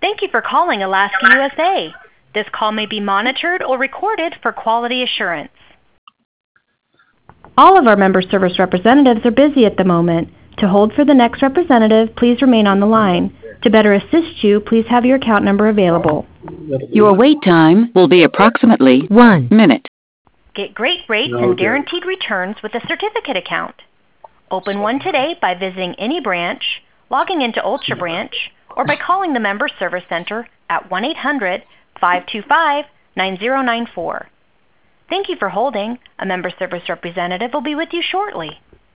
Thank you for calling Alaska USA. This call may be monitored or recorded for quality assurance. All of our member service representatives are busy at the moment. To hold for the next representative, please remain on the line. To better assist you, please have your account number available. Your wait time will be approximately 1 minute. Get great rates and guaranteed returns with a certificate account. Open one today by visiting any branch, logging into Ultra Branch, or by calling the Member Service Center at 1-800-525-9094. Thank you for holding. A member service representative will be with you shortly.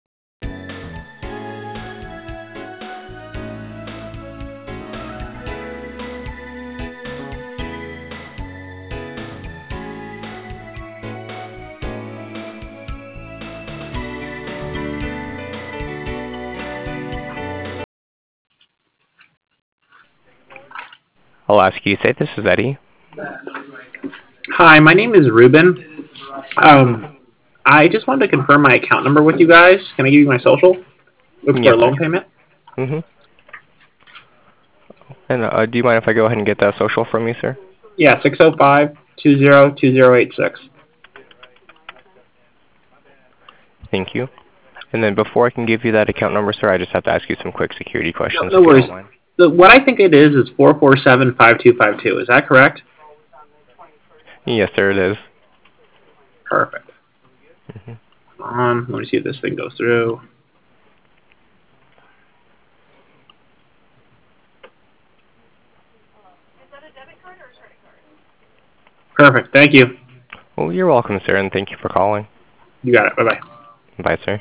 Alaska USA, this is Eddie. Hi, my name is Ruben. I just wanted to confirm my account number with you guys. Can I give you my social? It's for a loan payment. And do you mind if I go ahead and get that social from you, sir? Yeah, 605-20-2086. Thank you. And then before I can give you that account number, sir, I just have to ask you some quick security questions. No worries. What I think it is 447-5252. Is that correct? Yes, sir, it is. Perfect. Let me see if this thing goes through. Perfect. Thank you. Well, you're welcome, sir, and thank you for calling. You got it. Bye-bye. Bye, sir.